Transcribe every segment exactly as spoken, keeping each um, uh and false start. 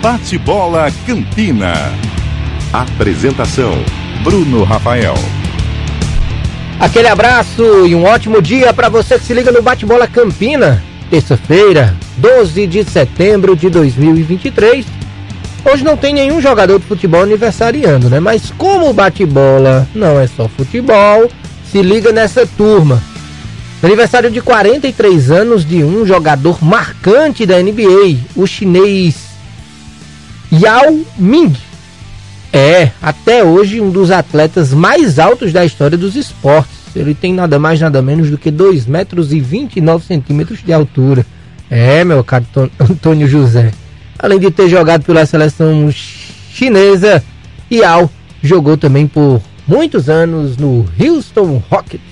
Bate-Bola Campina. Apresentação: Bruno Rafael. Aquele abraço e um ótimo dia para você que se liga no Bate-Bola Campina. Terça-feira, doze de setembro de dois mil e vinte e três. Hoje não tem nenhum jogador de futebol aniversariando, né? Mas como o bate-bola não é só futebol, se liga nessa turma. Aniversário de quarenta e três anos de um jogador marcante da N B A, o chinês Yao Ming. É, até hoje, um dos atletas mais altos da história dos esportes. Ele tem nada mais, nada menos do que dois metros e vinte e nove centímetros de altura. É, meu caro Antônio José. Além de ter jogado pela seleção chinesa, Yao jogou também por muitos anos no Houston Rockets.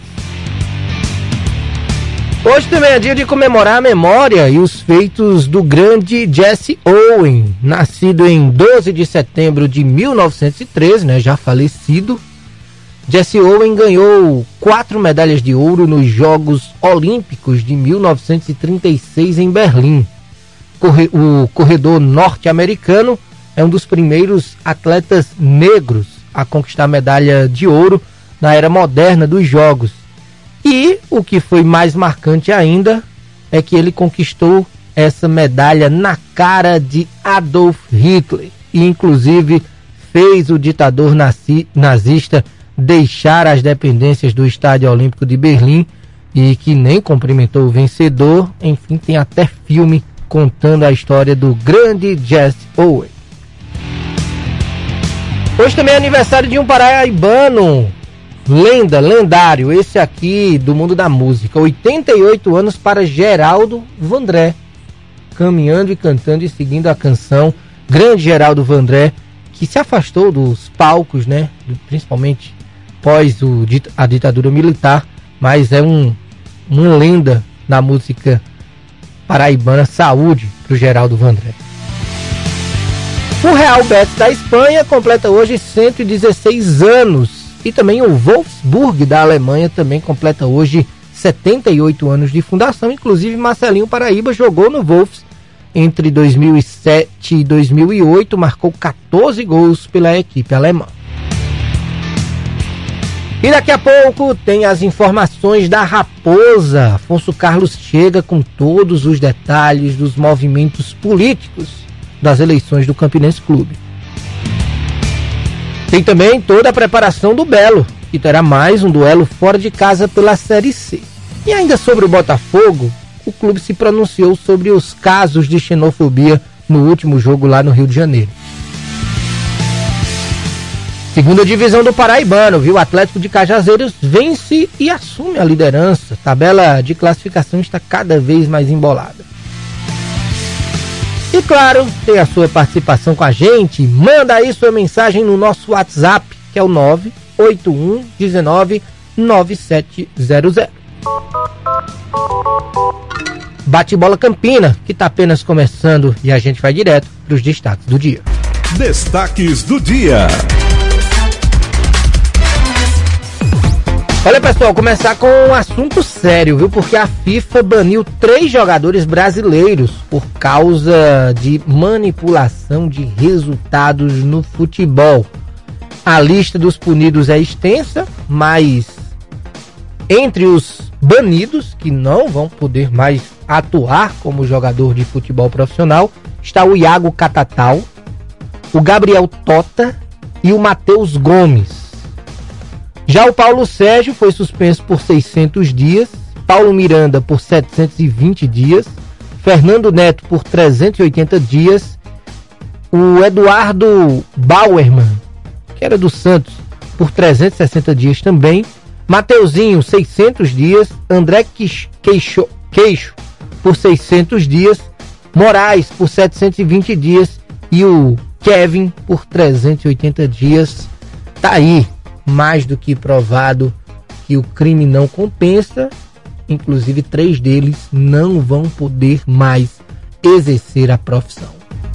Hoje também é dia de comemorar a memória e os feitos do grande Jesse Owens, nascido em doze de setembro de mil novecentos e treze, né, já falecido. Jesse Owens ganhou quatro medalhas de ouro nos Jogos Olímpicos de mil novecentos e trinta e seis em Berlim. Corre- o corredor norte-americano é um dos primeiros atletas negros a conquistar a medalha de ouro na era moderna dos Jogos. E o que foi mais marcante ainda é que ele conquistou essa medalha na cara de Adolf Hitler e inclusive fez o ditador nazi, nazista deixar as dependências do Estádio Olímpico de Berlim e que nem cumprimentou o vencedor. Enfim, tem até filme contando a história do grande Jesse Owens. Hoje também é aniversário de um paraibano, lenda, lendário, esse aqui do mundo da música. oitenta e oito anos para Geraldo Vandré, caminhando e cantando e seguindo a canção. Grande Geraldo Vandré, que se afastou dos palcos, né, principalmente pós o, a ditadura militar, mas é um, uma lenda da música paraibana. Saúde pro Geraldo Vandré. O Real Betis da Espanha completa hoje cento e dezesseis anos. E também o Wolfsburg da Alemanha também completa hoje setenta e oito anos de fundação. Inclusive Marcelinho Paraíba jogou no Wolfs entre dois mil e sete e dois mil e oito, marcou catorze gols pela equipe alemã. E daqui a pouco tem as informações da Raposa. Afonso Carlos chega com todos os detalhes dos movimentos políticos das eleições do Campinense Clube. Tem também toda a preparação do Belo, que terá mais um duelo fora de casa pela Série C. E ainda sobre o Botafogo, o clube se pronunciou sobre os casos de xenofobia no último jogo lá no Rio de Janeiro. Segunda divisão do Paraibano, viu? O Atlético de Cajazeiras vence e assume a liderança. A tabela de classificação está cada vez mais embolada. E claro, tem a sua participação com a gente. Manda aí sua mensagem no nosso WhatsApp, que é o nove oito um um nove nove sete zero zero. Bate-bola Campina, que está apenas começando, e a gente vai direto para os destaques do dia. Destaques do dia. Olha, pessoal, começar com um assunto sério, viu? Porque a FIFA baniu três jogadores brasileiros por causa de manipulação de resultados no futebol. A lista dos punidos é extensa, mas entre os banidos, que não vão poder mais atuar como jogador de futebol profissional, está o Iago Catatal, o Gabriel Tota e o Matheus Gomes. Já o Paulo Sérgio foi suspenso por seiscentos dias, Paulo Miranda por setecentos e vinte dias, Fernando Neto por trezentos e oitenta dias, o Eduardo Bauerman, que era do Santos, por trezentos e sessenta dias também, Mateuzinho seiscentos dias, André Queixo, Queixo por seiscentos dias, Moraes por setecentos e vinte dias e o Kevin por trezentos e oitenta dias. Tá aí, mais do que provado que o crime não compensa. Inclusive três deles não vão poder mais exercer a profissão.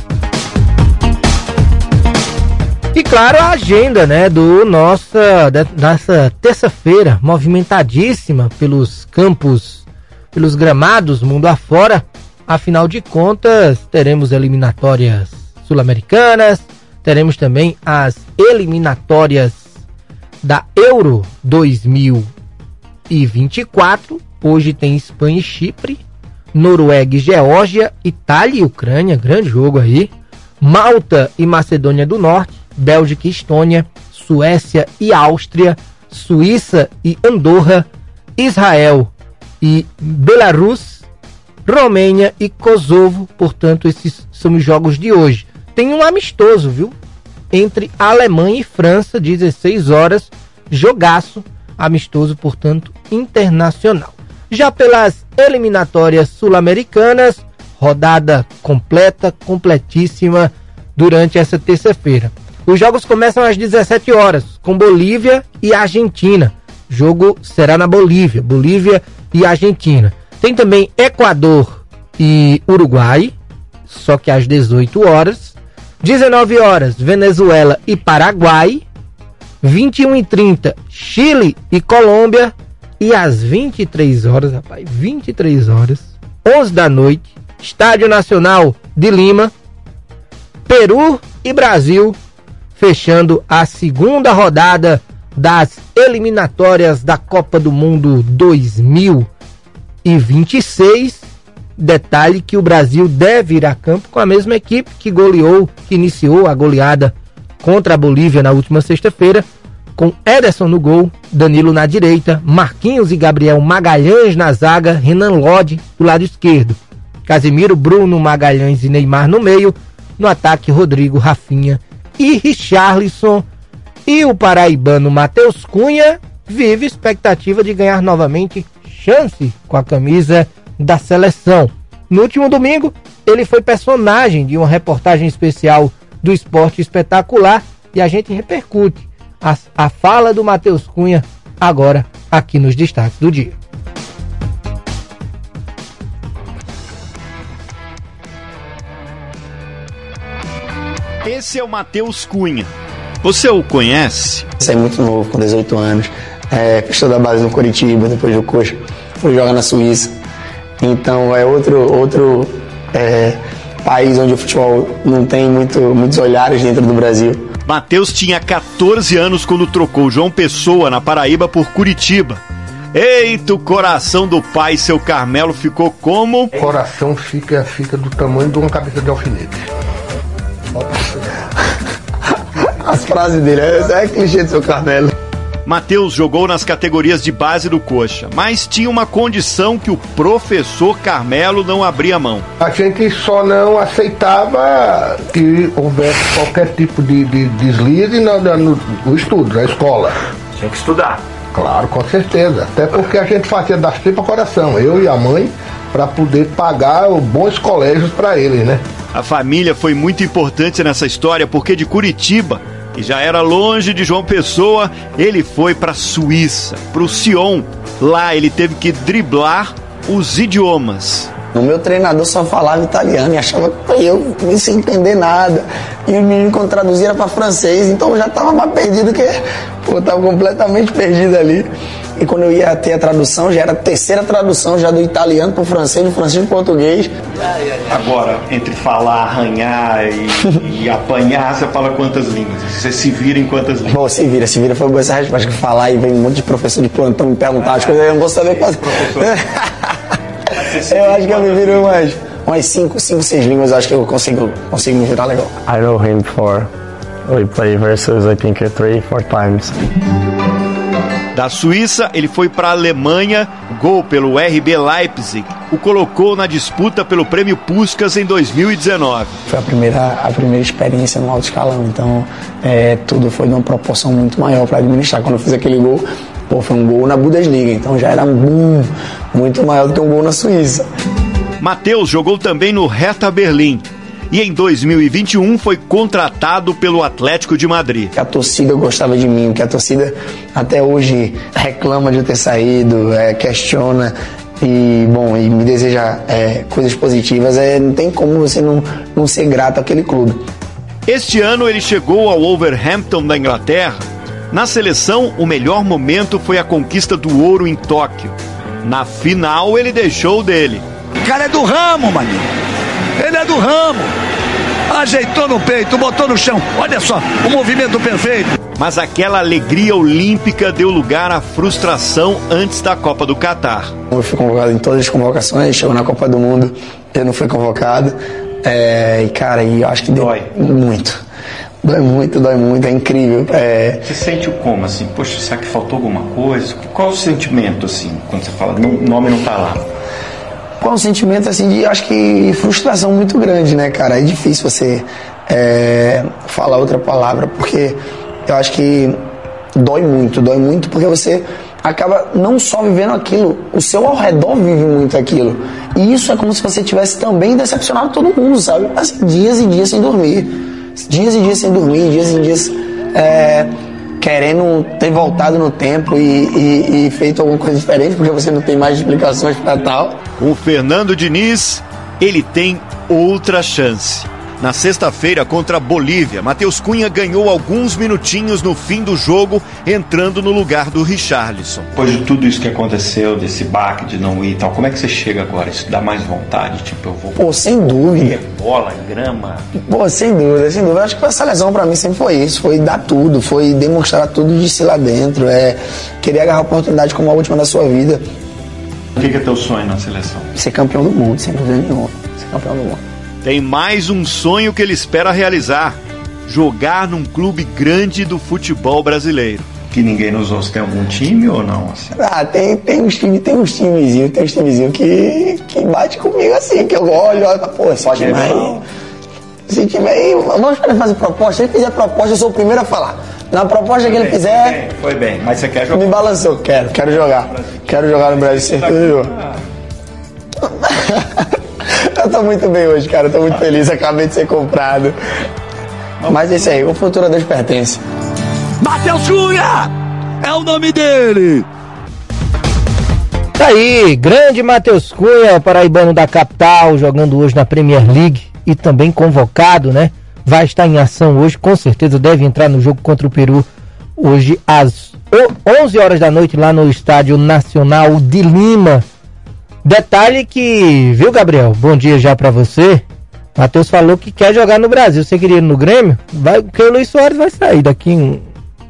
E claro, a agenda, né, do nossa, dessa terça-feira, movimentadíssima pelos campos, pelos gramados mundo afora. Afinal de contas, teremos eliminatórias sul-americanas, teremos também as eliminatórias da Euro dois mil e vinte e quatro. Hoje tem Espanha e Chipre, Noruega e Geórgia, Itália e Ucrânia, grande jogo aí, Malta e Macedônia do Norte, Bélgica e Estônia, Suécia e Áustria, Suíça e Andorra, Israel e Belarus, Romênia e Kosovo. Portanto, esses são os jogos de hoje. Tem um amistoso, viu? Entre Alemanha e França, dezesseis horas, jogaço, amistoso, portanto, internacional. Já pelas eliminatórias sul-americanas, rodada completa, completíssima durante essa terça-feira. Os jogos começam às dezessete horas, com Bolívia e Argentina. O jogo será na Bolívia, Bolívia e Argentina. Tem também Equador e Uruguai, só que às dezoito horas. dezenove horas, Venezuela e Paraguai. vinte e uma e trinta, Chile e Colômbia. E às vinte e três horas, rapaz, vinte e três horas, onze da noite, Estádio Nacional de Lima, Peru e Brasil, fechando a segunda rodada das eliminatórias da Copa do Mundo dois mil e vinte e seis. Detalhe que o Brasil deve ir a campo com a mesma equipe que goleou, que iniciou a goleada contra a Bolívia na última sexta-feira, com Ederson no gol, Danilo na direita, Marquinhos e Gabriel Magalhães na zaga, Renan Lodge do lado esquerdo, Casemiro, Bruno, Magalhães e Neymar no meio, no ataque Rodrigo, Rafinha e Richarlison. E o paraibano Matheus Cunha vive expectativa de ganhar novamente chance com a camisa da seleção. No último domingo, ele foi personagem de uma reportagem especial do Esporte Espetacular e a gente repercute a, a fala do Matheus Cunha agora aqui nos destaques do dia. Esse é o Matheus Cunha. Você o conhece? Você é muito novo, com dezoito anos. É, estudou da base no Coritiba, depois do Coxa. Foi jogar na Suíça. Então é outro, outro é, país onde o futebol não tem muito, muitos olhares dentro do Brasil. Matheus tinha catorze anos quando trocou João Pessoa, na Paraíba, por Curitiba. Eita, o coração do pai, seu Carmelo, ficou como? O coração fica, fica do tamanho de uma cabeça de alfinete. As frases dele, essa é clichê do seu Carmelo. Matheus jogou nas categorias de base do Coxa, mas tinha uma condição que o professor Carmelo não abria mão. A gente só não aceitava que houvesse qualquer tipo de, de deslize no, no, no estudo, na escola. Tinha que estudar. Claro, com certeza. Até porque a gente fazia das tripas coração, eu e a mãe, para poder pagar bons colégios para eles, né? A família foi muito importante nessa história, porque de Curitiba, que já era longe de João Pessoa, ele foi para a Suíça, para o Sion. Lá ele teve que driblar os idiomas. O meu treinador só falava italiano e achava que eu não sem entender nada. E o menino, quando traduzia, era para francês, então eu já estava mais perdido que... Pô, eu estava completamente perdido ali. E quando eu ia ter a tradução, já era a terceira tradução, já do italiano para o francês, do francês para o português. Agora, entre falar, arranhar e, e apanhar, você fala quantas línguas? Você se vira em quantas línguas? Bom, se vira, se vira foi boa essa resposta, que falar e vem um monte de professor de plantão me perguntar as coisas, eu não vou saber quase. Eu acho que eu me viro umas, umas cinco, cinco, seis línguas, eu acho que eu consigo, consigo me virar legal. I know him for, we play versus, I think, three, four times. Da Suíça, ele foi para a Alemanha, gol pelo R B Leipzig, o colocou na disputa pelo Prêmio Puskás em dois mil e dezenove. Foi a primeira, a primeira experiência no alto escalão, então é, tudo foi de uma proporção muito maior para administrar. Quando eu fiz aquele gol, pô, foi um gol na Bundesliga, então já era um boom muito maior do que um gol na Suíça. Matheus jogou também no Hertha Berlim. E em dois mil e vinte e um foi contratado pelo Atlético de Madrid. A torcida gostava de mim, que a torcida até hoje reclama de eu ter saído, é, questiona e, bom, e me deseja é, coisas positivas. É, não tem como você não, não ser grato àquele clube. Este ano ele chegou ao Wolverhampton da Inglaterra. Na seleção, o melhor momento foi a conquista do ouro em Tóquio. Na final, ele deixou dele. O cara é do ramo, maninho. Ele é do ramo. ajeitou no peito, botou no chão. Olha só, o movimento perfeito. Mas aquela alegria olímpica deu lugar à frustração antes da Copa do Catar. Eu fui convocado em todas as convocações, chegou na Copa do Mundo, eu não fui convocado. É, e cara, e eu acho que deu Dói. muito. Dói muito, dói muito, é incrível. É... Você sente o como, assim? Poxa, será que faltou alguma coisa? Qual o sentimento, assim, quando você fala, o nome não tá lá? Qual o sentimento, assim, de, acho que frustração muito grande, né, cara? É difícil você é, falar outra palavra, porque eu acho que dói muito, dói muito, porque você acaba não só vivendo aquilo, o seu ao redor vive muito aquilo. E isso é como se você tivesse também decepcionado todo mundo, sabe? Assim, dias e dias sem dormir. Dias e dias sem dormir, dias e dias é, querendo ter voltado no tempo e, e, e feito alguma coisa diferente, porque você não tem mais explicações para tal. Com o Fernando Diniz, ele tem outra chance. Na sexta-feira, contra a Bolívia, Matheus Cunha ganhou alguns minutinhos no fim do jogo, entrando no lugar do Richarlison. Depois de tudo isso que aconteceu, desse baque de não ir e tal, como é que você chega agora? Isso dá mais vontade? Tipo, eu vou... Pô, sem dúvida. Bola, grama... Pô, sem dúvida, sem dúvida. Acho que essa lesão pra mim sempre foi isso, foi dar tudo, foi demonstrar tudo de si lá dentro, é querer agarrar a oportunidade como a última da sua vida. O que é teu sonho na seleção? Ser campeão do mundo, sem dúvida nenhuma. Ser campeão do mundo. Tem mais um sonho que ele espera realizar: jogar num clube grande do futebol brasileiro. Que ninguém nos ouça. Tem algum time ou não? Assim? Ah, tem, tem uns times, tem uns timezinhos, tem uns timezinhos que, que bate comigo assim, que eu olho, olho, pô, esse time aí, esse time aí, vamos fazer proposta, se ele fizer proposta, eu sou o primeiro a falar. Na proposta foi que ele bem, fizer... Foi bem, foi bem, mas você quer jogar? Me balançou, quero, quero jogar, quero jogar no Brasil, certeza. Eu tô muito bem hoje, cara, eu tô muito feliz, acabei de ser comprado. Mas é isso aí, o futuro a Deus pertence. Matheus Cunha é o nome dele. Tá aí, grande Matheus Cunha, paraibano da capital, jogando hoje na Premier League e também convocado, né? Vai estar em ação hoje, com certeza deve entrar no jogo contra o Peru hoje às onze horas da noite lá no Estádio Nacional de Lima. Detalhe que, viu, Gabriel? Bom dia já pra você. Matheus falou que quer jogar no Brasil. Você queria ir no Grêmio? Vai, porque o Luiz Soares vai sair daqui um,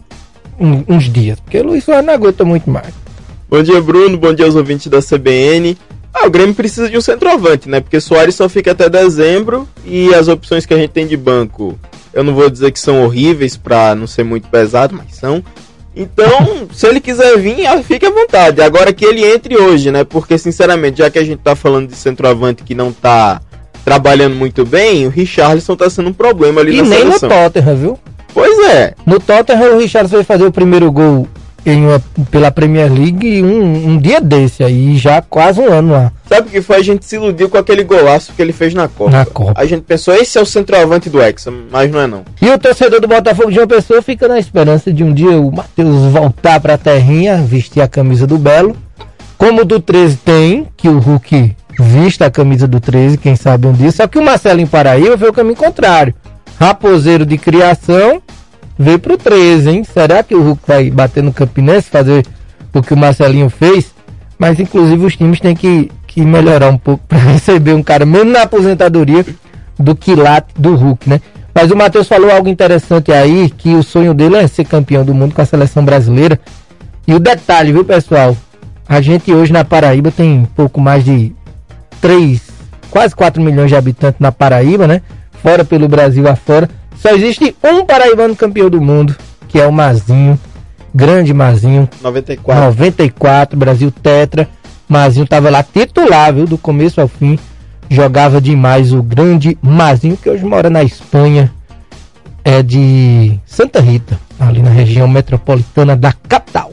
um, uns dias. Porque o Luiz Soares não aguenta muito mais. Bom dia, Bruno. Bom dia aos ouvintes da C B N. Ah, o Grêmio precisa de um centroavante, né? Porque Soares só fica até dezembro e as opções que a gente tem de banco, eu não vou dizer que são horríveis pra não ser muito pesado, mas são. Então, se ele quiser vir, fique à vontade. Agora que ele entre hoje, né? Porque, sinceramente, já que a gente tá falando de centroavante que não tá trabalhando muito bem, o Richarlison tá sendo um problema ali e na seleção. E nem no Tottenham, viu? Pois é. No Tottenham, o Richarlison foi fazer o primeiro gol em uma, pela Premier League um, um dia desse aí, já quase um ano lá. Sabe o que foi? A gente se iludiu com aquele golaço que ele fez na Copa. Na Copa. A gente pensou, esse é o centroavante do Hexa, mas não é não. E o torcedor do Botafogo de uma pessoa fica na esperança de um dia o Matheus voltar pra terrinha, vestir a camisa do Belo. Como o do treze tem, que o Hulk vista a camisa do treze, quem sabe um dia. Só que o Marcelinho Paraíba foi o caminho contrário. Raposeiro de criação, veio pro treze, hein? Será que o Hulk vai bater no Campinense, fazer o que o Marcelinho fez? Mas, inclusive, os times têm que, que melhorar um pouco para receber um cara, mesmo na aposentadoria, do quilate do Hulk, né? Mas o Matheus falou algo interessante aí, que o sonho dele é ser campeão do mundo com a seleção brasileira. E o detalhe, viu, pessoal? A gente hoje na Paraíba tem pouco mais de três, quase quatro milhões de habitantes na Paraíba, né? Fora pelo Brasil afora. Só existe um paraibano campeão do mundo, que é o Mazinho, grande Mazinho. noventa e quatro. noventa e quatro, Brasil tetra. Mazinho tava lá titular, viu, do começo ao fim. Jogava demais o grande Mazinho, que hoje mora na Espanha. É de Santa Rita, ali na região metropolitana da capital.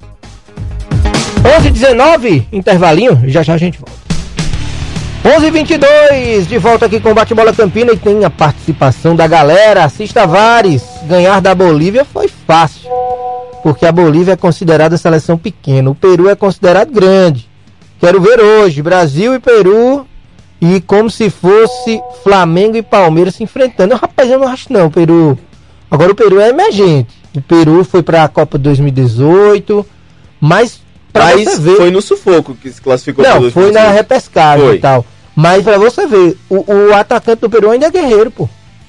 onze e dezenove, intervalinho, já já a gente volta. onze e vinte e dois, de volta aqui com o Bate-Bola Campina e tem a participação da galera. Assis Tavares, ganhar da Bolívia foi fácil, porque a Bolívia é considerada seleção pequena, o Peru é considerado grande. Quero ver hoje, Brasil e Peru, e como se fosse Flamengo e Palmeiras se enfrentando. Eu, rapaz, eu não acho não, o Peru... Agora o Peru é emergente. O Peru foi para a Copa dois mil e dezoito, mas... Mas você ver, foi no sufoco que se classificou. não, foi na repescagem foi. e tal. Mas pra você ver, o, o atacante do Peru ainda é guerreiro, pô.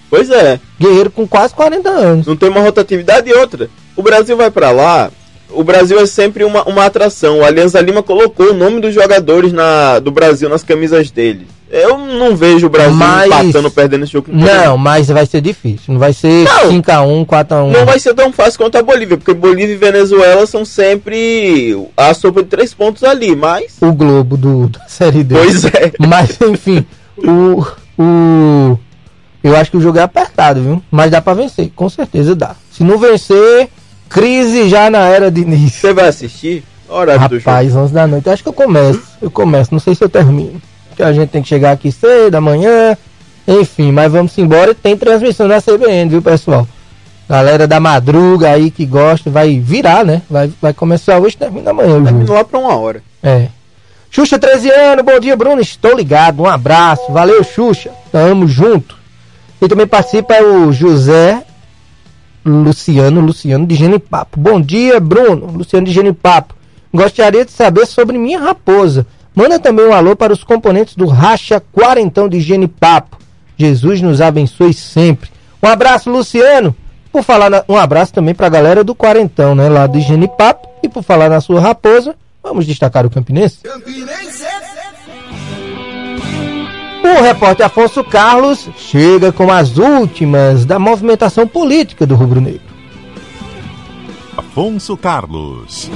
Pois é. Guerreiro com quase quarenta anos. Não tem uma rotatividade e outra. O Brasil vai pra lá, o Brasil é sempre uma, uma atração. O Alianza Lima colocou o nome dos jogadores na, do Brasil nas camisas dele. Eu não vejo o Brasil mas... empatando, perdendo esse jogo. Não, mas vai ser difícil. Não vai ser cinco a um, quatro a um. Não vai ser tão fácil quanto a Bolívia, porque Bolívia e Venezuela são sempre a sopa de três pontos ali, mas... O Globo do, da Série D. Pois é. Mas, enfim, o, o... eu acho que o jogo é apertado, viu? Mas dá pra vencer, com certeza dá. Se não vencer, crise já na era de início. Você vai assistir? Horário do jogo. Rapaz, onze da noite. Eu acho que eu começo. Eu começo, não sei se eu termino. Que a gente tem que chegar aqui cedo da manhã, enfim, mas vamos embora. Tem transmissão da C B N, viu, pessoal? Galera da madruga aí que gosta, vai virar, né? Vai, vai começar hoje e termina amanhã. Termina lá pra uma hora. É. Xuxa, treze anos, bom dia, Bruno. Estou ligado, um abraço. Valeu, Xuxa. Tamo junto. E também participa o José Luciano, Luciano de Genipapo. Bom dia, Bruno. Luciano de Genipapo. Gostaria de saber sobre minha raposa. Manda também um alô para os componentes do Racha Quarentão de Genipapo. Jesus nos abençoe sempre. Um abraço, Luciano. Por falar na... Um abraço também para a galera do Quarentão, né? Lá de Genipapo. E por falar na sua raposa, vamos destacar o Campinense. Campinense. O repórter Afonso Carlos chega com as últimas da movimentação política do Rubro Negro. Afonso Carlos.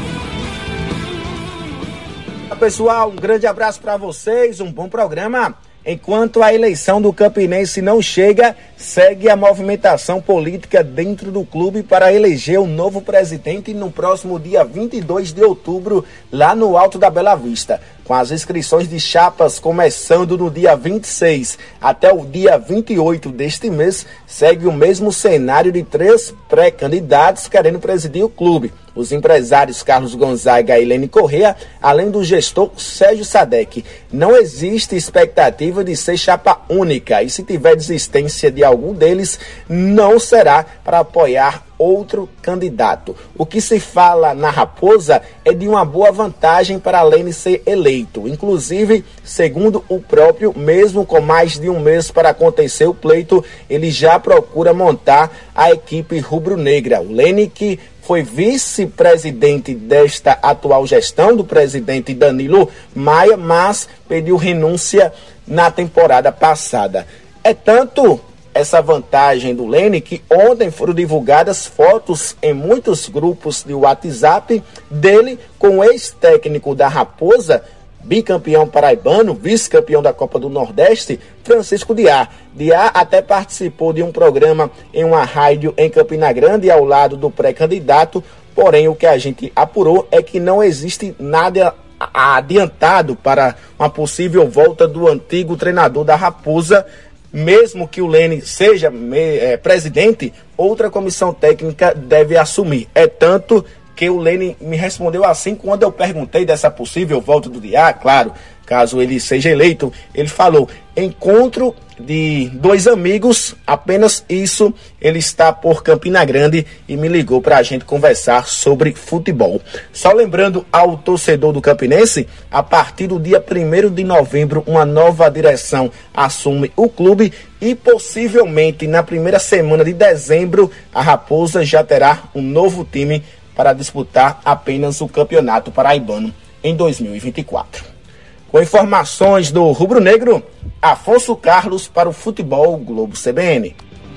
Pessoal, um grande abraço para vocês, um bom programa. Enquanto a eleição do Campinense não chega, segue a movimentação política dentro do clube para eleger um novo presidente no próximo dia vinte e dois de outubro, lá no Alto da Bela Vista. Com as inscrições de chapas começando no dia vinte e seis até o dia vinte e oito deste mês, segue o mesmo cenário de três pré-candidatos querendo presidir o clube. Os empresários Carlos Gonzaga e Helene Corrêa, além do gestor Sérgio Sadek. Não existe expectativa de ser chapa única e se tiver desistência de algum deles, não será para apoiar outro candidato. O que se fala na Raposa é de uma boa vantagem para Helene ser eleito. Inclusive, segundo o próprio, mesmo com mais de um mês para acontecer o pleito, ele já procura montar a equipe rubro-negra. O Helene, que foi vice-presidente desta atual gestão do presidente Danilo Maia, mas pediu renúncia na temporada passada. É tanto essa vantagem do Lene que ontem foram divulgadas fotos em muitos grupos de WhatsApp dele com o ex-técnico da Raposa, bicampeão paraibano, vice-campeão da Copa do Nordeste, Francisco Diá. Diá até participou de um programa em uma rádio em Campina Grande ao lado do pré-candidato, porém o que a gente apurou é que não existe nada adiantado para uma possível volta do antigo treinador da Raposa. Mesmo que o Lene seja é, presidente, outra comissão técnica deve assumir. É tanto que o Lene me respondeu assim quando eu perguntei dessa possível volta do Diá, claro, caso ele seja eleito. Ele falou, encontro de dois amigos, apenas isso. Ele está por Campina Grande e me ligou para a gente conversar sobre futebol. Só lembrando ao torcedor do Campinense, a partir do dia primeiro de novembro, uma nova direção assume o clube e possivelmente na primeira semana de dezembro, a Raposa já terá um novo time para disputar apenas o Campeonato Paraibano em dois mil e vinte e quatro. Com informações do Rubro Negro, Afonso Carlos para o Futebol Globo C B N.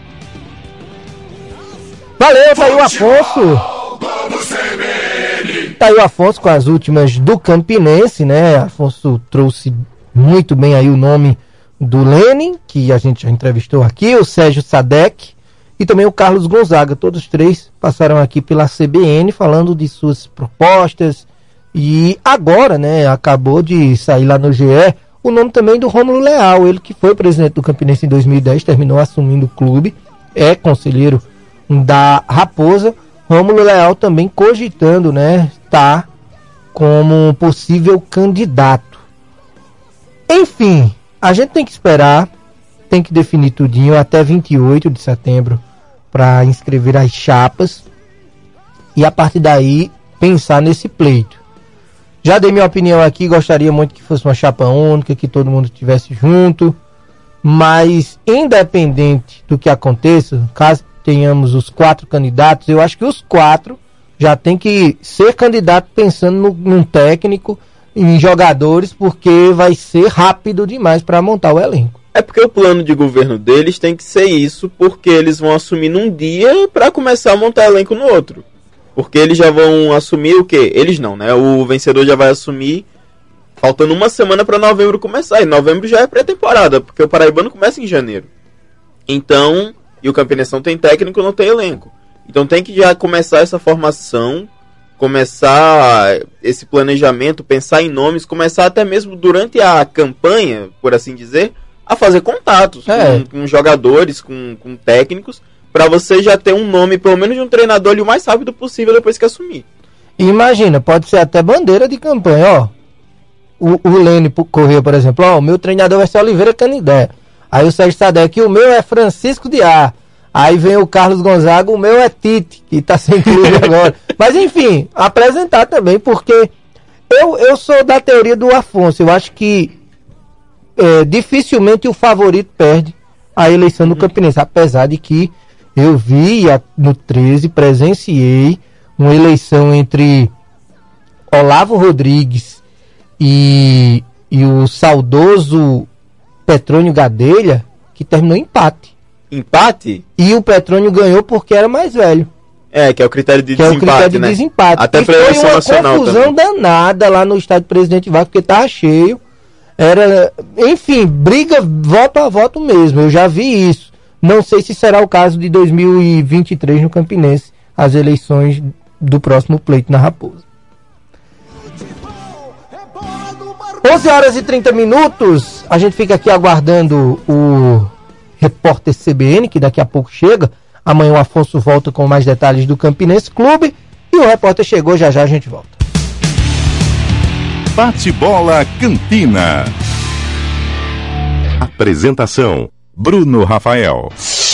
Valeu, tá aí o Afonso. Tá aí o Afonso com as últimas do Campinense, né? Afonso trouxe muito bem aí o nome do Lene, que a gente já entrevistou aqui, o Sérgio Sadek e também o Carlos Gonzaga. Todos três passaram aqui pela C B N falando de suas propostas. E agora, né, acabou de sair lá no G E o nome também do Rômulo Leal, ele que foi presidente do Campinense em dois mil e dez, terminou assumindo o clube, é conselheiro da Raposa. Rômulo Leal também cogitando, né, tá como possível candidato. Enfim, a gente tem que esperar, tem que definir tudinho até vinte e oito de setembro para inscrever as chapas e a partir daí pensar nesse pleito. Já dei minha opinião aqui, gostaria muito que fosse uma chapa única, que todo mundo estivesse junto, Mas, independente do que aconteça, caso tenhamos os quatro candidatos, eu acho que os quatro já tem que ser candidato pensando no, num técnico, em jogadores, porque vai ser rápido demais para montar o elenco. É porque o plano de governo deles tem que ser isso, porque eles vão assumir num dia para começar a montar elenco no outro. Porque eles já vão assumir o quê? Eles não, né? O vencedor já vai assumir faltando uma semana para novembro começar. E novembro já é pré-temporada, porque o Paraibano começa em janeiro. Então, e o Campinense não tem técnico, não tem elenco. Então tem que já começar essa formação, começar esse planejamento, pensar em nomes, começar até mesmo durante a campanha, por assim dizer, a fazer contatos é. com, com jogadores, com, com técnicos, para você já ter um nome, pelo menos de um treinador ali o mais rápido possível depois que assumir. Imagina, pode ser até bandeira de campanha, ó. O, o Lene Corrêa, por exemplo, ó, o meu treinador vai ser Oliveira Canidé. Aí o Sérgio Sadek, o meu é Francisco de A. Aí vem o Carlos Gonzaga, o meu é Tite, que tá sem clube agora. Mas enfim, apresentar também, porque eu, eu sou da teoria do Afonso. Eu acho que é, dificilmente o favorito perde a eleição do Campinense, apesar de que eu vi no treze, presenciei uma eleição entre Olavo Rodrigues e, e o saudoso Petrônio Gadelha, que terminou em empate. Empate? E o Petrônio ganhou porque era mais velho. É, que é o critério de que desempate, é o critério né? de desempate. Até e pra eleição nacional foi uma confusão também. danada lá no estádio Presidente Vargas, porque tava cheio. Era, enfim, briga voto a voto mesmo. Eu já vi isso. Não sei se será o caso de dois mil e vinte e três no Campinense, as eleições do próximo pleito na Raposa. onze horas e trinta minutos. A gente fica aqui aguardando o repórter C B N, que daqui a pouco chega. Amanhã o Afonso volta com mais detalhes do Campinense Clube. E o repórter chegou, já já a gente volta. Bate-bola Campina. Apresentação: Bruno Rafael.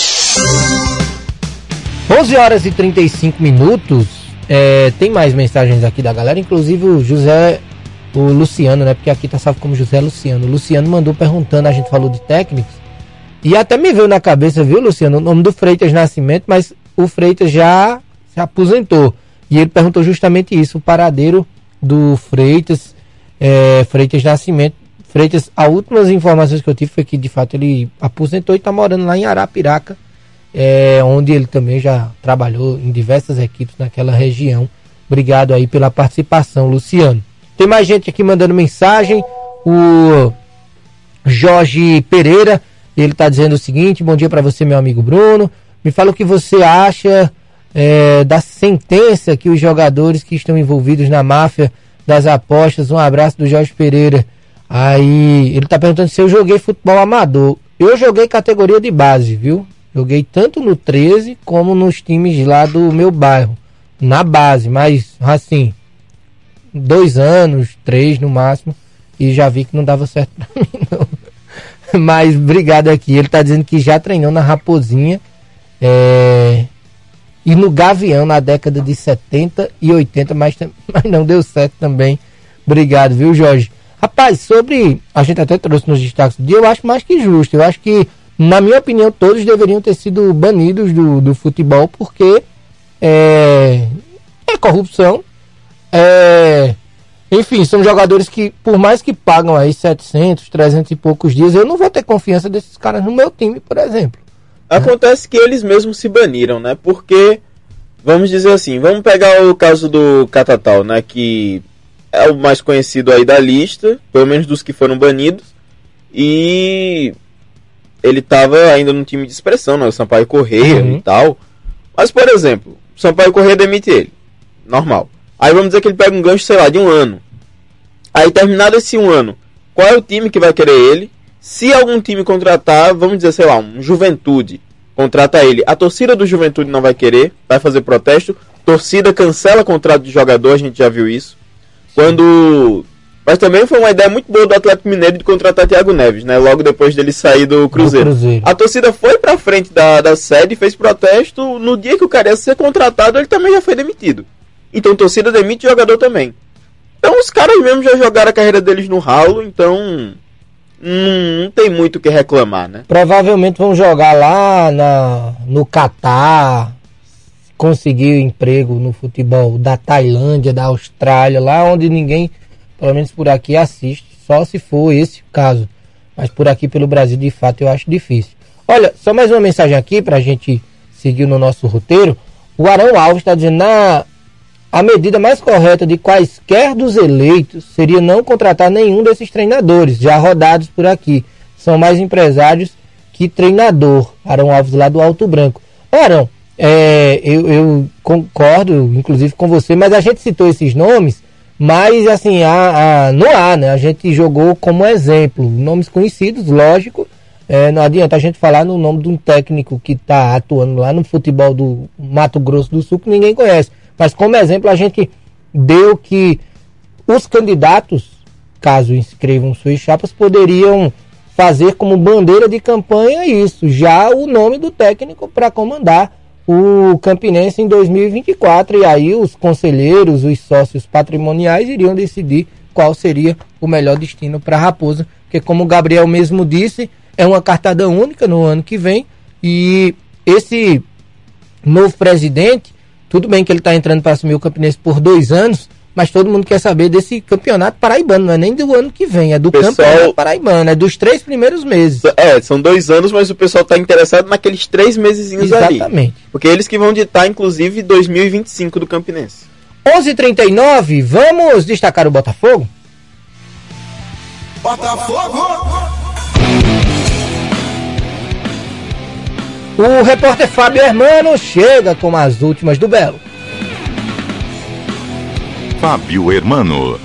onze horas e trinta e cinco minutos. É, tem mais mensagens aqui da galera, inclusive o José, o Luciano, né? Porque aqui tá salvo como José Luciano. O Luciano mandou perguntando, a gente falou de técnicos. E até me veio na cabeça, viu, Luciano, o nome do Freitas Nascimento, mas o Freitas já se aposentou. E ele perguntou justamente isso, o paradeiro do Freitas, é, Freitas Nascimento. Freitas, as últimas informações que eu tive foi que, de fato, ele aposentou e está morando lá em Arapiraca, é, onde ele também já trabalhou em diversas equipes naquela região. Obrigado aí pela participação, Luciano. Tem mais gente aqui mandando mensagem. O Jorge Pereira, ele está dizendo o seguinte: bom dia para você, meu amigo Bruno. Me fala o que você acha é, da sentença que os jogadores que estão envolvidos na máfia das apostas. Um abraço do Jorge Pereira. Aí ele está perguntando se eu joguei futebol amador. Eu joguei categoria de base, viu? Joguei tanto no treze como nos times lá do meu bairro, na base, mas assim, dois anos, três no máximo, e já vi que não dava certo pra mim, não. Mas obrigado aqui. Ele tá dizendo que já treinou na Raposinha é, e no Gavião na década de setenta e oitenta, mas, mas não deu certo também. Obrigado, viu, Jorge? Rapaz, sobre, a gente até trouxe nos destaques do dia, eu acho mais que justo. Eu acho que, na minha opinião, todos deveriam ter sido banidos do, do futebol, porque é, é corrupção. É, enfim, são jogadores que, por mais que pagam aí setecentos, trezentos e poucos dias, eu não vou ter confiança desses caras no meu time, por exemplo. Acontece que eles mesmos se baniram, né? Porque, vamos dizer assim, vamos pegar o caso do Catatal, né? Que é o mais conhecido aí da lista, pelo menos dos que foram banidos. E ele estava ainda no time de expressão, né? O Sampaio Corrêa uhum. e tal. Mas, por exemplo, o Sampaio Corrêa demite ele. Normal. Aí vamos dizer que ele pega um gancho, sei lá, de um ano. Aí terminado esse um ano, qual é o time que vai querer ele? Se algum time contratar, vamos dizer, sei lá, um Juventude contrata ele, a torcida do Juventude não vai querer, vai fazer protesto, torcida cancela contrato de jogador, a gente já viu isso. Quando... Mas também foi uma ideia muito boa do Atlético Mineiro de contratar Thiago Neves, né? Logo depois dele sair do Cruzeiro. Cruzeiro. A torcida foi pra frente da, da sede, fez protesto, no dia que o cara ia ser contratado, ele também já foi demitido. Então torcida demite jogador também. Então os caras mesmo já jogaram a carreira deles no ralo, então Não, não tem muito o que reclamar, né? Provavelmente vão jogar lá na, no Catar, conseguir emprego no futebol da Tailândia, da Austrália, lá onde ninguém, pelo menos por aqui, assiste, só se for esse o caso. Mas por aqui pelo Brasil, de fato, eu acho difícil. Olha, só mais uma mensagem aqui pra gente seguir no nosso roteiro. O Arão Alves está dizendo, na, a medida mais correta de quaisquer dos eleitos seria não contratar nenhum desses treinadores, já rodados por aqui. São mais empresários que treinador. Arão Alves lá do Alto Branco. Arão, é, eu, eu concordo, inclusive, com você, mas a gente citou esses nomes, mas assim, a, a, não há, né? A gente jogou como exemplo, nomes conhecidos, lógico. É, não adianta a gente falar no nome de um técnico que está atuando lá no futebol do Mato Grosso do Sul, que ninguém conhece. Mas como exemplo a gente deu que os candidatos, caso inscrevam suas chapas, poderiam fazer como bandeira de campanha isso, já o nome do técnico para comandar o Campinense em dois mil e vinte e quatro. E aí os conselheiros, os sócios patrimoniais iriam decidir qual seria o melhor destino para a Raposa. Porque como o Gabriel mesmo disse, é uma cartada única no ano que vem, e esse novo presidente, tudo bem que ele está entrando para assumir o Campinense por dois anos, mas todo mundo quer saber desse campeonato paraibano, não é nem do ano que vem, é do pessoal... campeonato paraibano, é dos três primeiros meses. É, são dois anos, mas o pessoal está interessado naqueles três mesezinhos ali. Exatamente. Porque eles que vão ditar, inclusive, dois mil e vinte e cinco do Campinense. onze e trinta e nove, vamos destacar o Botafogo? Botafogo! O repórter Fábio Hermano chega com as últimas do Belo. Fábio Hermano.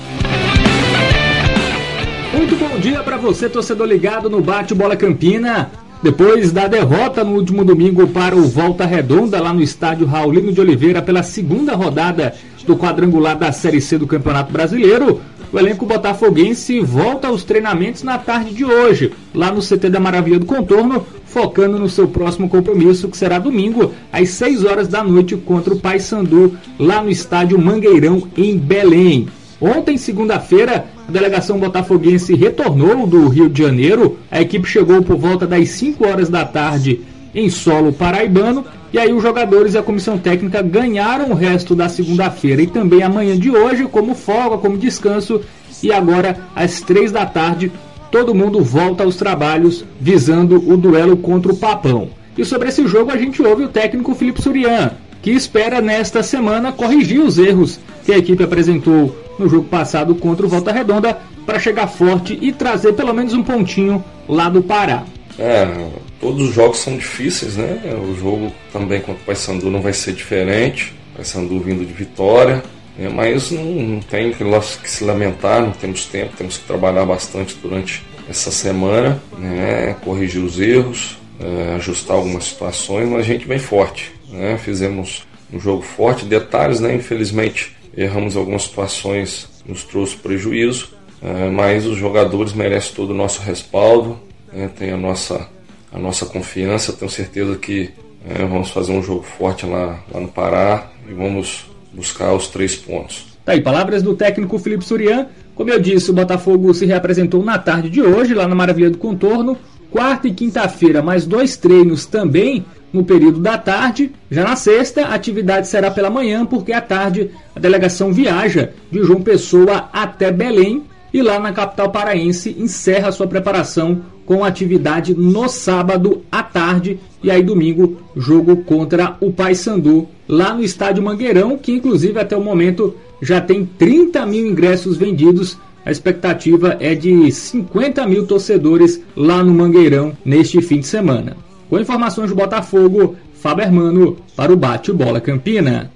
Muito bom dia para você, torcedor ligado no Bate-Bola Campina. Depois da derrota no último domingo para o Volta Redonda, lá no estádio Raulino de Oliveira, pela segunda rodada do quadrangular da Série C do Campeonato Brasileiro, o elenco botafoguense volta aos treinamentos na tarde de hoje, lá no C T da Maravilha do Contorno, focando no seu próximo compromisso, que será domingo, às seis horas da noite, contra o Paysandu, lá no estádio Mangueirão, em Belém. Ontem, segunda-feira, a delegação botafoguense retornou do Rio de Janeiro. A equipe chegou por volta das cinco horas da tarde em solo paraibano, e aí os jogadores e a comissão técnica ganharam o resto da segunda-feira e também amanhã de hoje como folga, como descanso, e agora às três da tarde todo mundo volta aos trabalhos visando o duelo contra o Papão. E sobre esse jogo a gente ouve o técnico Filipe Surian, que espera nesta semana corrigir os erros que a equipe apresentou no jogo passado contra o Volta Redonda para chegar forte e trazer pelo menos um pontinho lá do Pará. É, todos os jogos são difíceis, né? O jogo também contra o Paysandu não vai ser diferente. O Paysandu vindo de vitória, né? Mas não, não tem que se lamentar, não temos tempo, temos que trabalhar bastante durante essa semana, né? Corrigir os erros, é, ajustar algumas situações, mas a gente vem forte, né? Fizemos um jogo forte, detalhes, né? Infelizmente erramos algumas situações, nos trouxe prejuízo, é, mas os jogadores merecem todo o nosso respaldo. É, tem a nossa, a nossa confiança, tenho certeza que é, vamos fazer um jogo forte lá, lá no Pará e vamos buscar os três pontos. Tá aí, palavras do técnico Filipe Surian. Como eu disse, o Botafogo se reapresentou na tarde de hoje, lá na Maravilha do Contorno. Quarta e quinta-feira, mais dois treinos também no período da tarde. Já na sexta, a atividade será pela manhã, porque à tarde a delegação viaja de João Pessoa até Belém. E lá na capital paraense encerra sua preparação com atividade no sábado à tarde. E aí domingo, jogo contra o Paysandu lá no estádio Mangueirão, que inclusive até o momento já tem trinta mil ingressos vendidos. A expectativa é de cinquenta mil torcedores lá no Mangueirão neste fim de semana. Com informações do Botafogo, Fábio Hermano para o Bate-Bola Campina.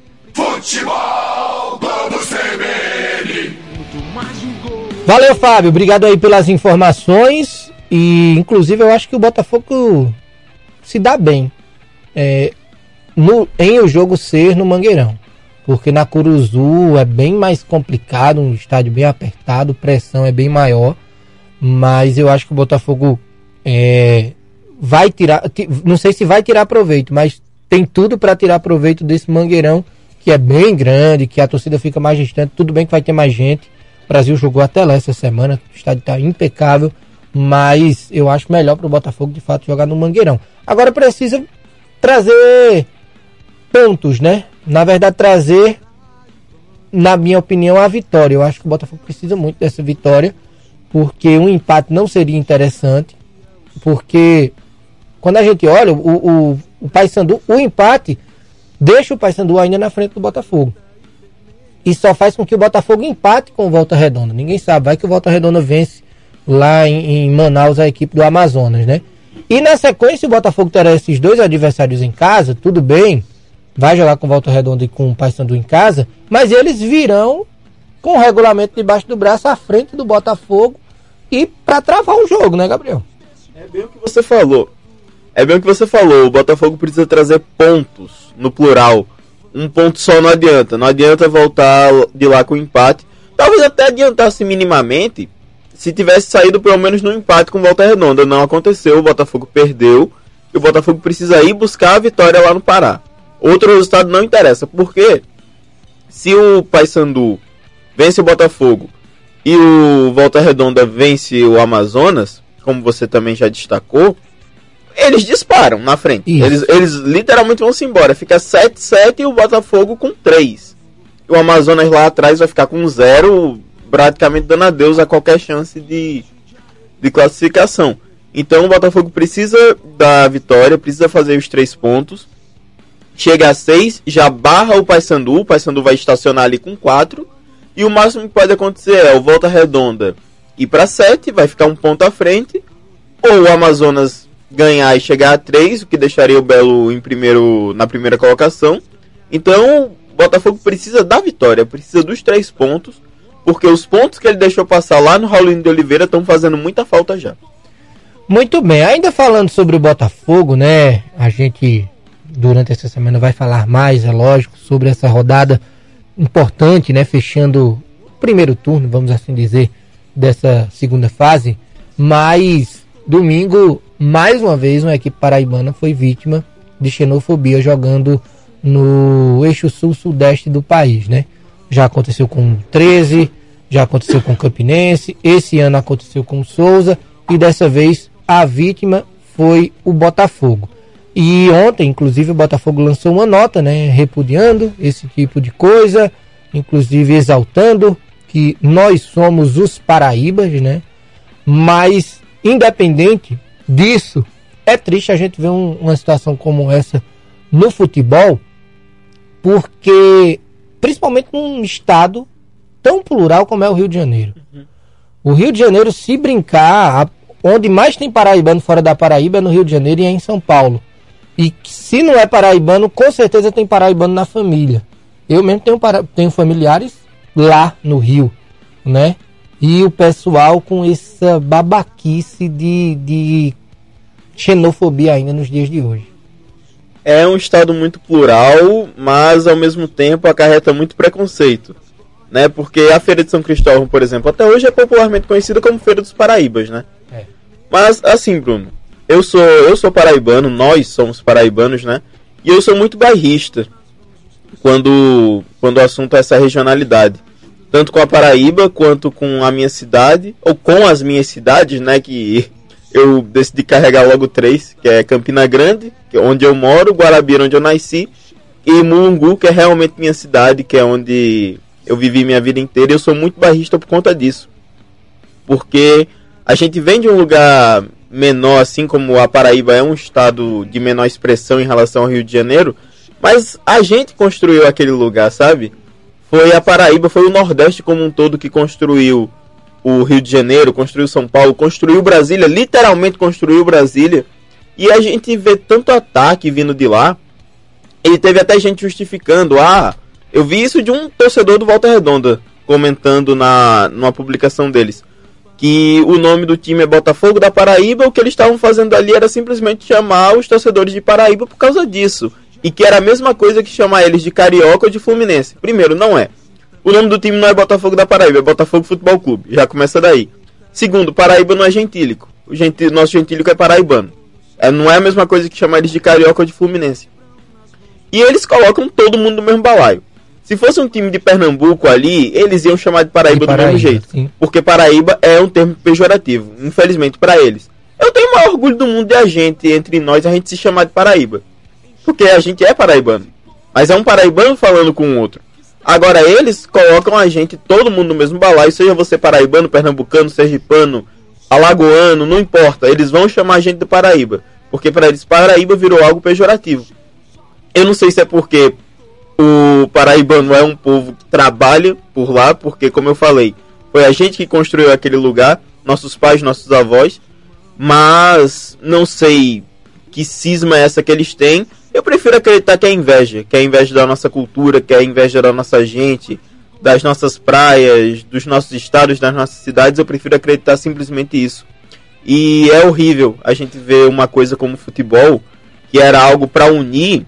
Futebol, vamos C B N. Valeu, Fábio, obrigado aí pelas informações. E inclusive eu acho que o Botafogo se dá bem é, no, em o jogo ser no Mangueirão, porque na Curuzu é bem mais complicado, um estádio bem apertado, pressão é bem maior, mas eu acho que o Botafogo é, vai tirar, não sei se vai tirar proveito, mas tem tudo para tirar proveito desse Mangueirão, que é bem grande, que a torcida fica mais distante. Tudo bem que vai ter mais gente. O Brasil jogou até lá essa semana, o estádio está impecável, mas eu acho melhor para o Botafogo de fato jogar no Mangueirão. Agora precisa trazer pontos, né? Na verdade, trazer, na minha opinião, a vitória. Eu acho que o Botafogo precisa muito dessa vitória, porque um empate não seria interessante, porque quando a gente olha o, o, o Paysandu, o empate deixa o Paysandu ainda na frente do Botafogo. E só faz com que o Botafogo empate com o Volta Redonda. Ninguém sabe, vai que o Volta Redonda vence lá em, em Manaus a equipe do Amazonas, né? E na sequência o Botafogo terá esses dois adversários em casa, tudo bem, vai jogar com o Volta Redonda e com o Paysandu em casa, mas eles virão com o regulamento debaixo do braço à frente do Botafogo e para travar o jogo, né, Gabriel? É bem o que você falou. É bem o que você falou. O Botafogo precisa trazer pontos, no plural. Um ponto só não adianta. Não adianta voltar de lá com empate. Talvez até adiantasse minimamente se tivesse saído pelo menos no empate com Volta Redonda. Não aconteceu. O Botafogo perdeu. E o Botafogo precisa ir buscar a vitória lá no Pará. Outro resultado não interessa. Porque se o Paysandu vence o Botafogo e o Volta Redonda vence o Amazonas, como você também já destacou, eles disparam na frente. Eles, eles literalmente vão se embora. Fica sete a sete e o Botafogo com três. O Amazonas lá atrás vai ficar com zero, praticamente dando adeus a qualquer chance de, de classificação. Então o Botafogo precisa da vitória, precisa fazer os três pontos. Chega a seis, já barra o Paysandu. O Paysandu vai estacionar ali com quatro. E o máximo que pode acontecer é o Volta Redonda ir para sete, vai ficar um ponto à frente. Ou o Amazonas ganhar e chegar a três, o que deixaria o Belo em primeiro, na primeira colocação. Então o Botafogo precisa da vitória, precisa dos três pontos, porque os pontos que ele deixou passar lá no Raulino de Oliveira estão fazendo muita falta já. Muito bem, ainda falando sobre o Botafogo, né, a gente durante essa semana vai falar mais, é lógico, sobre essa rodada importante, né, fechando o primeiro turno, vamos assim dizer, dessa segunda fase, mas domingo, mais uma vez, uma equipe paraibana foi vítima de xenofobia jogando no eixo sul-sudeste do país, né? Já aconteceu com o treze, já aconteceu com o Campinense, esse ano aconteceu com o Souza e dessa vez a vítima foi o Botafogo. E ontem, inclusive, o Botafogo lançou uma nota, né, repudiando esse tipo de coisa, inclusive exaltando que nós somos os paraíbas, né? Mas, independente disso, é triste a gente ver um, uma situação como essa no futebol, porque, principalmente num estado tão plural como é o Rio de Janeiro. Uhum. O Rio de Janeiro, se brincar, a, onde mais tem paraibano fora da Paraíba é no Rio de Janeiro e é em São Paulo. E se não é paraibano, com certeza tem paraibano na família. Eu mesmo tenho, para, tenho familiares lá no Rio, né? E o pessoal com essa babaquice de, de xenofobia ainda nos dias de hoje. É um estado muito plural, mas ao mesmo tempo acarreta muito preconceito, né? Porque a Feira de São Cristóvão, por exemplo, até hoje é popularmente conhecida como Feira dos Paraíbas, né? É. Mas assim, Bruno, eu sou, eu sou paraibano, nós somos paraibanos, né? E eu sou muito bairrista quando, quando o assunto é essa regionalidade. Tanto com a Paraíba, quanto com a minha cidade, ou com as minhas cidades, né? Que eu decidi carregar logo três, que é Campina Grande, que é onde eu moro, Guarabira, onde eu nasci, e Mulungu, que é realmente minha cidade, que é onde eu vivi minha vida inteira. E eu sou muito bairrista por conta disso. Porque a gente vem de um lugar menor, assim como a Paraíba é um estado de menor expressão em relação ao Rio de Janeiro, mas a gente construiu aquele lugar, sabe? Foi a Paraíba, foi o Nordeste como um todo que construiu o Rio de Janeiro, construiu São Paulo, construiu Brasília, literalmente construiu Brasília. E a gente vê tanto ataque vindo de lá. E teve até gente justificando. Ah, eu vi isso de um torcedor do Volta Redonda comentando na numa publicação deles, que o nome do time é Botafogo da Paraíba. O que eles estavam fazendo ali era simplesmente chamar os torcedores de Paraíba por causa disso. E que era a mesma coisa que chamar eles de Carioca ou de Fluminense. Primeiro, não é. O nome do time não é Botafogo da Paraíba, é Botafogo Futebol Clube. Já começa daí. Segundo, Paraíba não é gentílico. O genti- nosso gentílico é paraibano. É, não é a mesma coisa que chamar eles de Carioca ou de Fluminense. E eles colocam todo mundo no mesmo balaio. Se fosse um time de Pernambuco ali, eles iam chamar de Paraíba, de Paraíba do mesmo jeito. Sim. Porque Paraíba é um termo pejorativo, infelizmente para eles. Eu tenho o maior orgulho do mundo de a gente, entre nós, a gente se chamar de Paraíba. Porque a gente é paraibano. Mas é um paraibano falando com o outro. Agora eles colocam a gente, todo mundo no mesmo balaio, seja você paraibano, pernambucano, sergipano, alagoano, não importa. Eles vão chamar a gente de Paraíba. Porque para eles Paraíba virou algo pejorativo. Eu não sei se é porque o paraibano é um povo que trabalha por lá, porque, como eu falei, foi a gente que construiu aquele lugar, nossos pais, nossos avós, mas não sei que cisma é essa que eles têm. Eu prefiro acreditar que é inveja, que é inveja da nossa cultura, que é inveja da nossa gente, das nossas praias, dos nossos estados, das nossas cidades. Eu prefiro acreditar simplesmente isso. E é horrível a gente ver uma coisa como futebol, que era algo para unir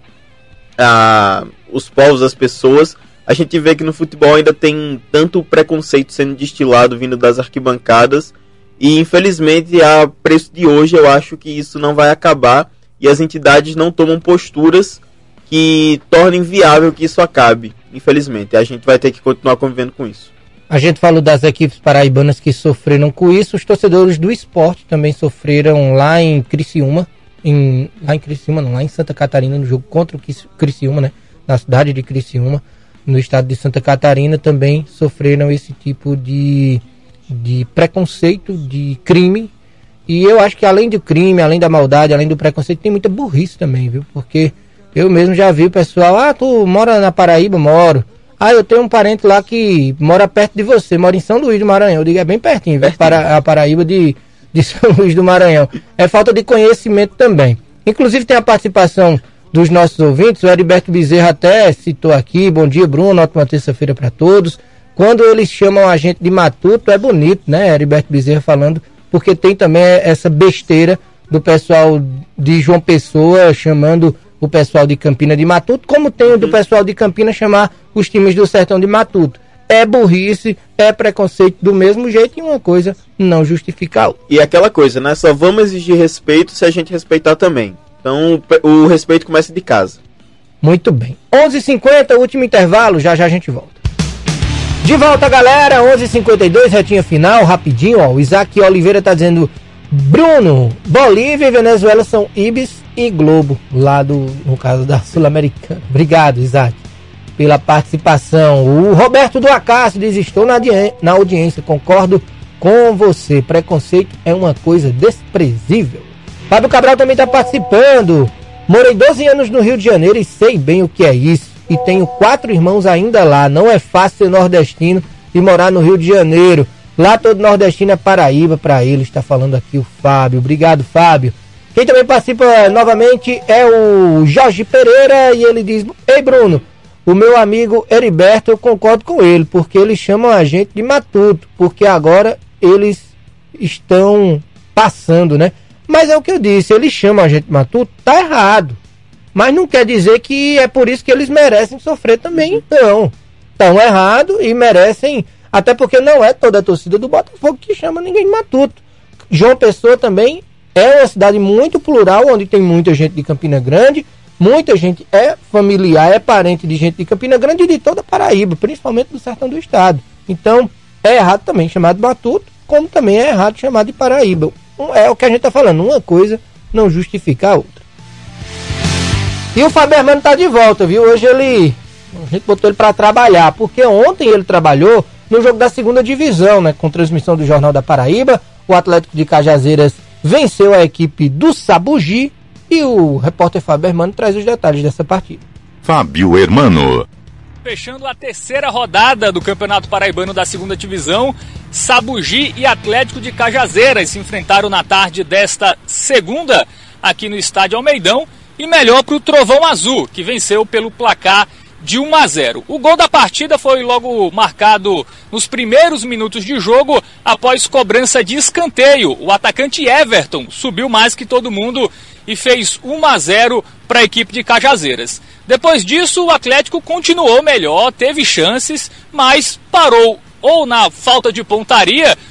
a os povos, as pessoas. A gente vê que no futebol ainda tem tanto preconceito sendo destilado vindo das arquibancadas, e infelizmente a preço de hoje eu acho que isso não vai acabar e as entidades não tomam posturas que tornem viável que isso acabe. Infelizmente, a gente vai ter que continuar convivendo com isso. A gente falou das equipes paraibanas que sofreram com isso. Os torcedores do esporte também sofreram lá em Criciúma, em, lá em Criciúma não, lá em Santa Catarina, no jogo contra o Criciúma, né? Na cidade de Criciúma, no estado de Santa Catarina, também sofreram esse tipo de, de preconceito, de crime. E eu acho que além do crime, além da maldade, além do preconceito, tem muita burrice também, viu? Porque eu mesmo já vi o pessoal, ah, tu mora na Paraíba? Moro. Ah, eu tenho um parente lá que mora perto de você, mora em São Luís do Maranhão. Eu digo, é bem pertinho, viu? Para a Paraíba de, de São Luís do Maranhão. É falta de conhecimento também. Inclusive tem a participação dos nossos ouvintes, o Heriberto Bezerra até citou aqui, bom dia Bruno, ótima terça-feira para todos. Quando eles chamam a gente de matuto, é bonito, né, Heriberto Bezerra falando, porque tem também essa besteira do pessoal de João Pessoa chamando o pessoal de Campina de matuto, como tem o do pessoal de Campina chamar os times do sertão de matuto. É burrice, é preconceito do mesmo jeito e uma coisa não justifica a outra. E aquela coisa, né, só vamos exigir respeito se a gente respeitar também. Então o respeito começa de casa. Muito bem. onze e cinquenta, último intervalo, já já a gente volta. De volta, galera, onze e cinquenta e dois, retinha final, rapidinho, ó. O Isaac Oliveira tá dizendo, Bruno, Bolívia e Venezuela são Ibis e Globo, lá do, no caso da Sul-Americana. Obrigado, Isaac, pela participação. O Roberto do Acácio diz, estou na, na audiência, concordo com você, preconceito é uma coisa desprezível. Fábio Cabral também está participando. Morei doze anos no Rio de Janeiro e sei bem o que é isso. E tenho quatro irmãos ainda lá. Não é fácil ser nordestino e morar no Rio de Janeiro. Lá todo nordestino é Paraíba para ele. Está falando aqui o Fábio. Obrigado, Fábio. Quem também participa novamente é o Jorge Pereira. E ele diz, ei Bruno, o meu amigo Heriberto, eu concordo com ele. Porque eles chamam a gente de matuto. Porque agora eles estão passando, né? Mas é o que eu disse, eles chamam a gente de matuto, tá errado. Mas não quer dizer que é por isso que eles merecem sofrer também, não. Estão errados e merecem, até porque não é toda a torcida do Botafogo que chama ninguém de matuto. João Pessoa também é uma cidade muito plural, onde tem muita gente de Campina Grande, muita gente é familiar, é parente de gente de Campina Grande e de toda a Paraíba, principalmente do sertão do estado. Então, é errado também chamar de matuto, como também é errado chamar de Paraíba. É o que a gente está falando, uma coisa não justifica a outra. E o Fábio Hermano tá de volta, viu? Hoje ele, a gente botou ele para trabalhar, porque ontem ele trabalhou no jogo da segunda divisão, né? Com transmissão do Jornal da Paraíba. O Atlético de Cajazeiras venceu a equipe do Sabugi e o repórter Fábio Hermano traz os detalhes dessa partida. Fábio Hermano. Fechando a terceira rodada do Campeonato Paraibano da segunda divisão, Sabugi e Atlético de Cajazeiras se enfrentaram na tarde desta segunda aqui no Estádio Almeidão, e melhor para o Trovão Azul, que venceu pelo placar de um a zero. O gol da partida foi logo marcado nos primeiros minutos de jogo, após cobrança de escanteio. O atacante Everton subiu mais que todo mundo e fez um a zero para a equipe de Cajazeiras. Depois disso, o Atlético continuou melhor, teve chances, mas parou ou na falta de pontaria,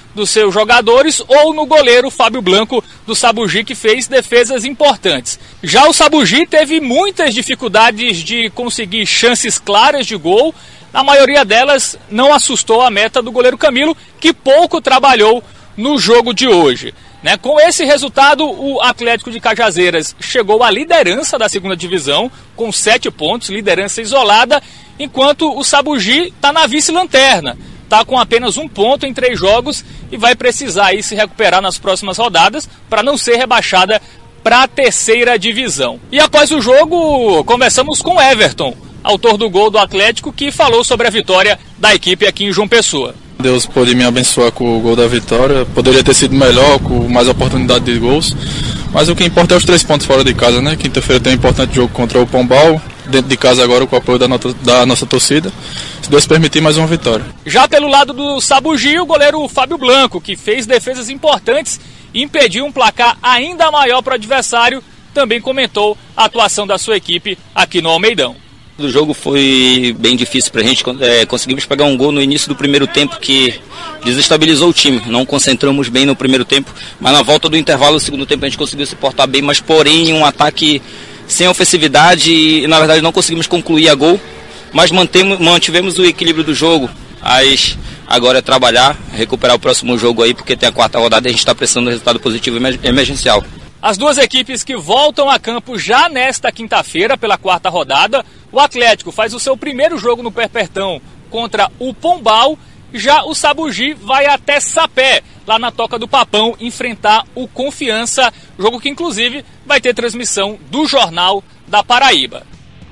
dos seus jogadores ou no goleiro Fábio Blanco do Sabugi, que fez defesas importantes. Já o Sabugi teve muitas dificuldades de conseguir chances claras de gol. Na maioria delas não assustou a meta do goleiro Camilo, que pouco trabalhou no jogo de hoje. Né? Com esse resultado, o Atlético de Cajazeiras chegou à liderança da segunda divisão, com sete pontos, liderança isolada, enquanto o Sabugi está na vice-lanterna. Está com apenas um ponto em três jogos e vai precisar aí se recuperar nas próximas rodadas para não ser rebaixada para a terceira divisão. E após o jogo, conversamos com Everton, autor do gol do Atlético, que falou sobre a vitória da equipe aqui em João Pessoa. Deus pôde me abençoar com o gol da vitória. Poderia ter sido melhor, com mais oportunidade de gols. Mas o que importa é os três pontos fora de casa, né? Quinta-feira tem um importante jogo contra o Pombal, dentro de casa agora com o apoio da, nossa, da nossa torcida. Se Deus permitir, mais uma vitória. Já pelo lado do Sabugi, o goleiro Fábio Blanco, que fez defesas importantes e impediu um placar ainda maior para o adversário, também comentou a atuação da sua equipe aqui no Almeidão. O jogo foi bem difícil pra gente, é, conseguimos pegar um gol no início do primeiro tempo que desestabilizou o time, não concentramos bem no primeiro tempo, mas na volta do intervalo do segundo tempo a gente conseguiu se portar bem, mas porém um ataque sem ofensividade e na verdade não conseguimos concluir a gol, mas mantemos, mantivemos o equilíbrio do jogo. Mas agora é trabalhar, recuperar o próximo jogo aí, porque tem a quarta rodada e a gente está precisando de resultado positivo emergencial. As duas equipes que voltam a campo já nesta quinta-feira pela quarta rodada. O Atlético faz o seu primeiro jogo no Perpertão contra o Pombal. Já o Sabugi vai até Sapé, lá na Toca do Papão, enfrentar o Confiança. Jogo que inclusive vai ter transmissão do Jornal da Paraíba.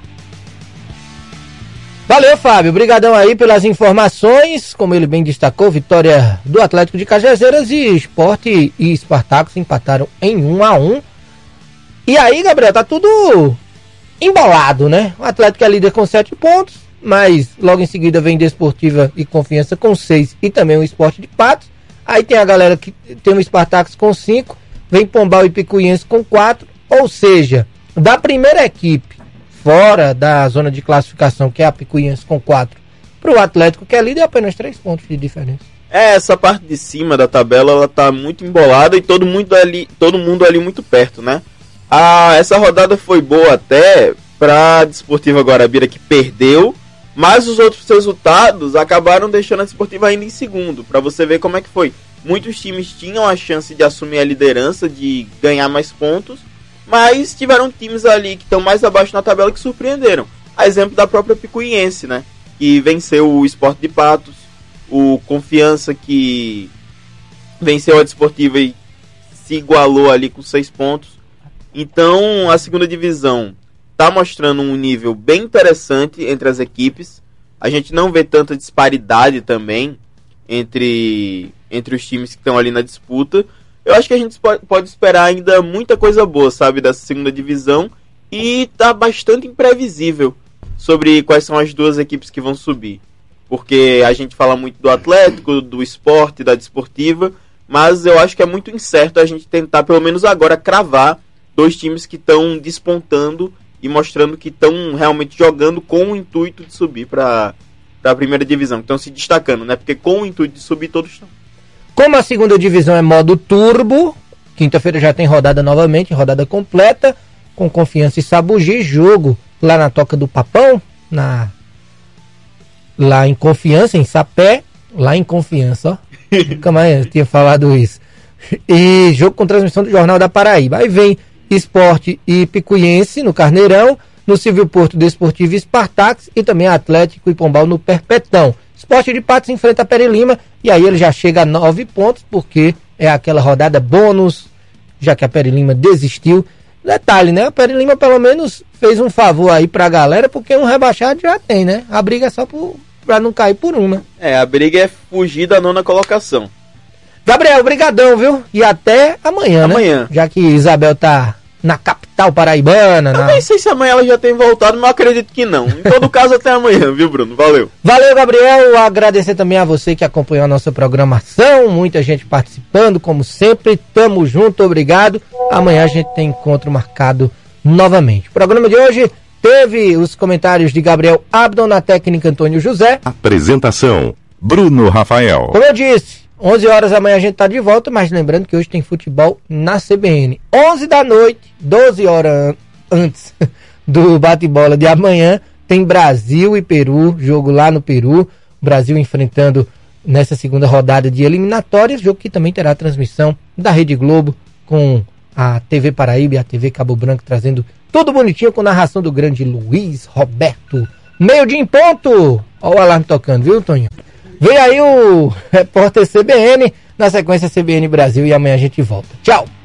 Valeu, Fábio. Obrigadão aí pelas informações. Como ele bem destacou, vitória do Atlético de Cajazeiras e Sport e Spartacus empataram em um a um. E aí, Gabriel, tá tudo embolado, né? O Atlético é líder com sete pontos, mas logo em seguida vem Desportiva e Confiança com seis e também o Sport de Patos. Aí tem a galera que tem o Spartacus com cinco, vem Pombal e Picuiense com quatro. Ou seja, da primeira equipe fora da zona de classificação, que é a Picuiense com quatro, para o Atlético, que é líder, apenas três pontos de diferença. É, essa parte de cima da tabela, ela tá muito embolada e todo mundo ali, todo mundo ali muito perto, né? Ah, essa rodada foi boa até para a Desportiva Guarabira, que perdeu, mas os outros resultados acabaram deixando a Desportiva ainda em segundo, para você ver como é que foi. Muitos times tinham a chance de assumir a liderança, de ganhar mais pontos, mas tiveram times ali que estão mais abaixo na tabela que surpreenderam. A exemplo da própria Picuiense, né? Que venceu o Sport de Patos, o Confiança que venceu a Desportiva e se igualou ali com seis pontos. Então a segunda divisão está mostrando um nível bem interessante entre as equipes. A gente não vê tanta disparidade também entre, entre os times que estão ali na disputa. Eu acho que a gente pode esperar ainda muita coisa boa, sabe, dessa segunda divisão. E tá bastante imprevisível sobre quais são as duas equipes que vão subir. Porque a gente fala muito do Atlético, do Sport, da Desportiva, mas eu acho que é muito incerto a gente tentar, pelo menos agora, cravar dois times que estão despontando e mostrando que estão realmente jogando com o intuito de subir para a primeira divisão. Estão se destacando, né? Porque com o intuito de subir todos estão. Como a segunda divisão é modo turbo, quinta-feira já tem rodada novamente, rodada completa, com Confiança e Sabugi, jogo lá na Toca do Papão, na... lá em Confiança, em Sapé, lá em Confiança, ó. Nunca mais tinha falado isso. E jogo com transmissão do Jornal da Paraíba. Aí vem Sport e Picuiense no Carneirão, no Civil Porto Desportivo e Spartacus, e também Atlético e Pombal no Perpetão. Sport de Patos enfrenta a Pere Lima, e aí ele já chega a nove pontos, porque é aquela rodada bônus, já que a Pere Lima desistiu. Detalhe, né? A Pere Lima pelo menos fez um favor aí pra galera, porque um rebaixado já tem, né? A briga é só por, pra não cair por um, né? É, a briga é fugir da nona colocação. Gabriel, brigadão, viu? E até amanhã, amanhã. né? Já que Isabel tá na capital paraibana. Eu na... nem sei se amanhã ela já tem voltado, mas acredito que não. Em todo caso, até amanhã, viu, Bruno? Valeu. Valeu, Gabriel. Agradecer também a você que acompanhou a nossa programação. Muita gente participando, como sempre. Tamo junto, obrigado. Amanhã a gente tem encontro marcado novamente. O programa de hoje teve os comentários de Gabriel Abdon, na técnica Antônio José. Apresentação: Bruno Rafael. Como eu disse, onze horas da manhã a gente tá de volta, mas lembrando que hoje tem futebol na C B N. onze da noite, doze horas antes do bate-bola de amanhã, tem Brasil e Peru, jogo lá no Peru. Brasil enfrentando nessa segunda rodada de eliminatórias, jogo que também terá transmissão da Rede Globo com a T V Paraíba e a T V Cabo Branco, trazendo tudo bonitinho com narração do grande Luiz Roberto. Meio-dia em ponto. Olha o alarme tocando, viu, Tonho? Vem aí o repórter C B N, na sequência C B N Brasil, e amanhã a gente volta. Tchau!